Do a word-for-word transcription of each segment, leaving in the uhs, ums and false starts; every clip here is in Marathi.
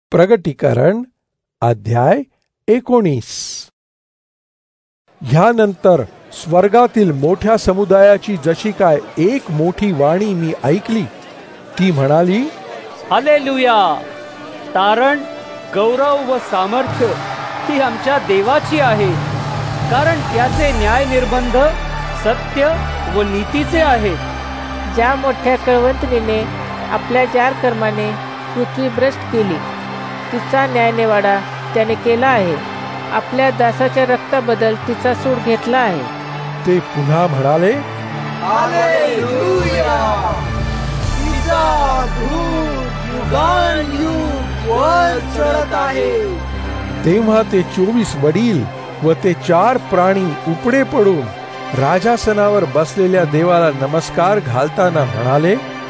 प्रगटीकरण अध्याय एकोणीस. ह्यानंतर स्वर्गातील मोठ्या समुदायाची जशी काय एक मोठी वाणी मी ऐकली, ती म्हणाली, हालेलुया. तारण, गौरव व सामर्थ्य ही आमच्या देवाची आहे, कारण त्याचे न्याय निर्बंध सत्य व नीतीचे आहेत. ज्या मोठ्या कळवंतनीने आपल्या जार कर्माने पृथ्वी भ्रष्ट केली, तिचा न्यायनिवाडा त्याने केला आहे. आपल्या दासाच्या रक्ताबद्दल तिचा सूड घेतला आहे. ते पुन्हा म्हणाले, हालेलुया. तिचा धूप युगानुयुग वर चढत आहे. तेव्हा ते चोवीस वडील व ते चार प्राणी उपडे पडून राजासनावर बसलेल्या देवाला नमस्कार घालताना म्हणाले,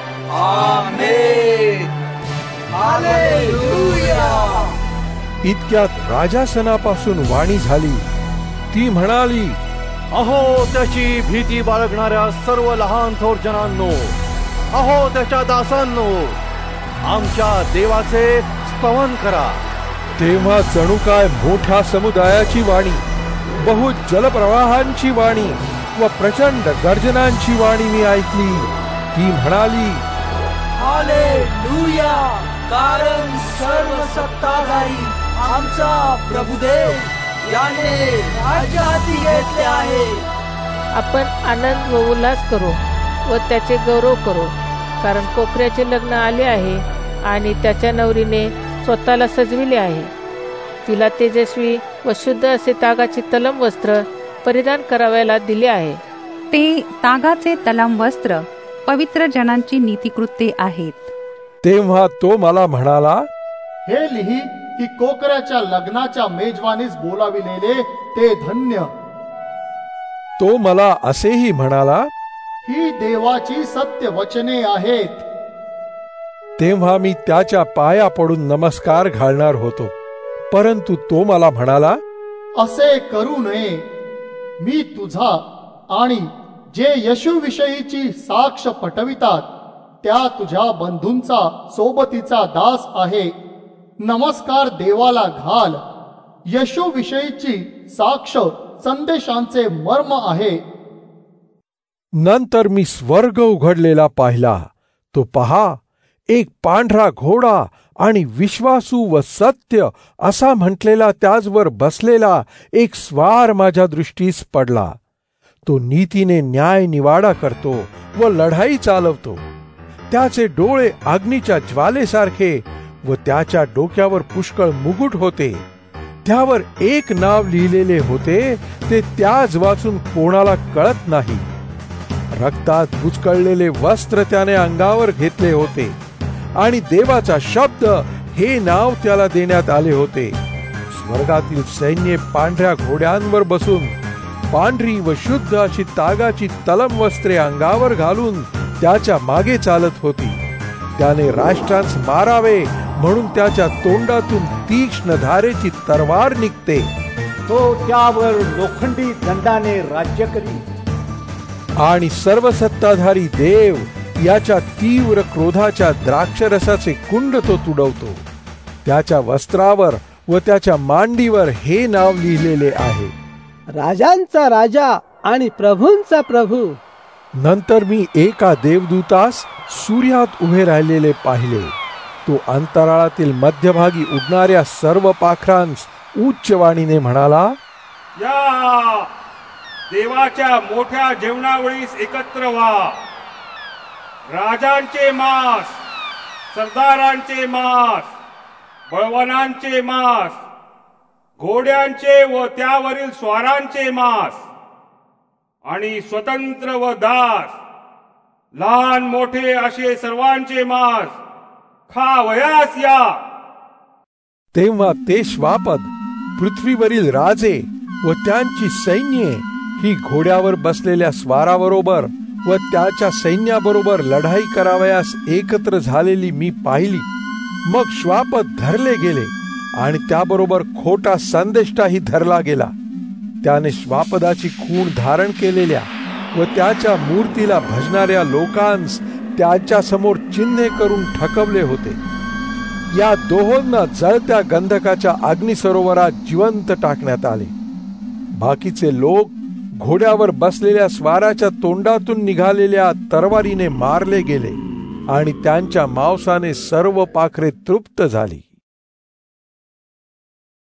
आमेन. हालेलुया. इतक्यात राजासनापासून वाणी झाली. ती म्हणाली, अहो त्याची भीती बाळगणाऱ्या सर्व लहान थोर जनांनो, अहो त्याच्या दासांनो, आमच्या देवाचे स्तवन करा. तेव्हा जणू काय मोठ्या समुदायाची वाणी, बहु जलप्रवाहांची वाणी व प्रचंड गर्जनांची वाणी मी ऐकली. ती म्हणाली, हालेलुया. कारण सर्व सत्ताधारी आमचा प्रभुदेव याने राज्य हाती घेतले आहे. आपण आनंद व उल्हास करू व त्याचे गौरव करू, कारण कोकऱ्याचे लग्न आले आहे आणि त्याच्या नवरीने स्वतःला सजविले आहे. तिला तेजस्वी व शुद्ध असे तागाचे तलम वस्त्र परिधान करावयाला दिले आहे. ते तागाचे तलम वस्त्र पवित्र जनांची नीतिकृत्ये आहेत. तेव्हा तो मला म्हणाला, हे लिही की कोकऱ्याच्या लग्नाच्या मेजवानीस बोलाविलेले ते धन्य. तो मला असेही म्हणाला, ही देवाची सत्य वचने आहेत. तेव्हा मी त्याच्या पाया पडून नमस्कार घालणार होतो, परंतु तो मला म्हणाला, असे करू नये. मी तुझा आणि जे येशूविषयीची साक्ष पटवितात त्या तुझ्या बंधूंचा सोबतीचा दास आहे. नमस्कार देवाला घाल. येशूविषयीची साक्ष संदेशांचे मर्म आहे. नंतर मी स्वर्ग उघडलेला पाहिला. तो पहा, एक पांढरा घोडा आणि विश्वासू व सत्य असा म्हटलेला त्याचवर बसलेला एक स्वार माझ्या दृष्टीस पडला. तो नीतीने न्याय निवाडा करतो व लढाई चालवतो. त्याचे डोळे अग्नीच्या ज्वालेसारखे व त्याच्या डोक्यावर पुष्कळ मुकुट होते. त्यावर एक नाव लिहिलेले होते, ते त्याच वाचून कोणाला कळत नाही. रक्तात बुचकळलेले वस्त्र त्याने अंगावर घेतले होते आणि देवाचा शब्द हे नाव त्याला देण्यात आले होते. स्वर्गातील सैन्य पांढऱ्या घोड्यांवर बसून पांढरी व शुद्ध अशी तागाची तलम वस्त्रे अंगावर घालून त्याच्या मागे चालत होती. त्याने राष्ट्रांस मारावे म्हणून त्याच्या तोंडातून तीक्ष्ण धारेची तरवार निघते. तो त्यावर लोखंडी दंडाने राज्य करी. आणि सर्व सत्ताधारी देव याच्या तीव्र क्रोधाच्या द्राक्षरसाचे कुंड तो तुडवतो. त्याच्या वस्त्रावर व त्याच्या मांडीवर हे नाव लिहिलेले आहे, राजांचा राजा आणि प्रभूंचा प्रभू. नंतर मी एका देवदूतास सूर्यात उभे राहिलेले पाहिले. तो अंतराळातील मध्यभागी उडणाऱ्या सर्व पाखरांस उच्चवाणीने म्हणाला, या देवाच्या मोठ्या जेवणावळीस एकत्र व्हा. राजांचे मांस, सरदारांचे मांस, बळवानांचे मांस, घोड्यांचे व त्यावरील स्वारांचे मांस आणि स्वतंत्र व दास, लहान मोठे असे सर्वांचे मांस खावयास या. तेव्हा ते श्वापद, पृथ्वीवरील राजे व त्यांची सैन्ये ही घोड्यावर बसलेल्या स्वाराबरोबर व त्याच्या सैन्याबरोबर लढाई करावयास एकत्र झालेली मी पाहिली. मग श्वापद धरले गेले आणि त्याबरोबर खोटा संदेष्टाही धरला गेला. त्याने श्वापदाची खूण धारण केलेल्या व त्याच्या मूर्तीला भजणाऱ्या लोकांस त्याच्या समोर चिन्हे करून ठकवले होते. या दोहोंना जळत्या गंधकाच्या अग्निसरोवरात जिवंत टाकण्यात आले. बाकीचे लोक घोड्यावर बसलेल्या स्वाराच्या तोंडातून निघालेल्या तरवारीने मारले गेले आणि त्यांच्या मांसाने सर्व पाखरे तृप्त झाली.